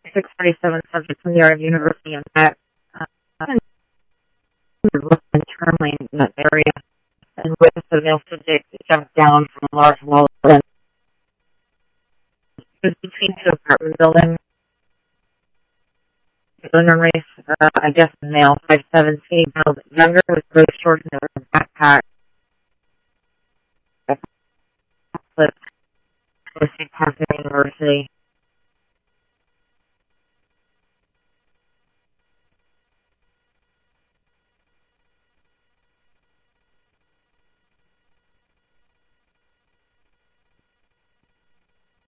647 subjects from the Art of University of Met. Turn lane in that area, and witness the male subject jumped down from a large wall. It was between two apartment buildings. The race, I guess, male, 5'7", skinny build, younger, with gray shorts and a backpack. Flipped to Wisconsin University.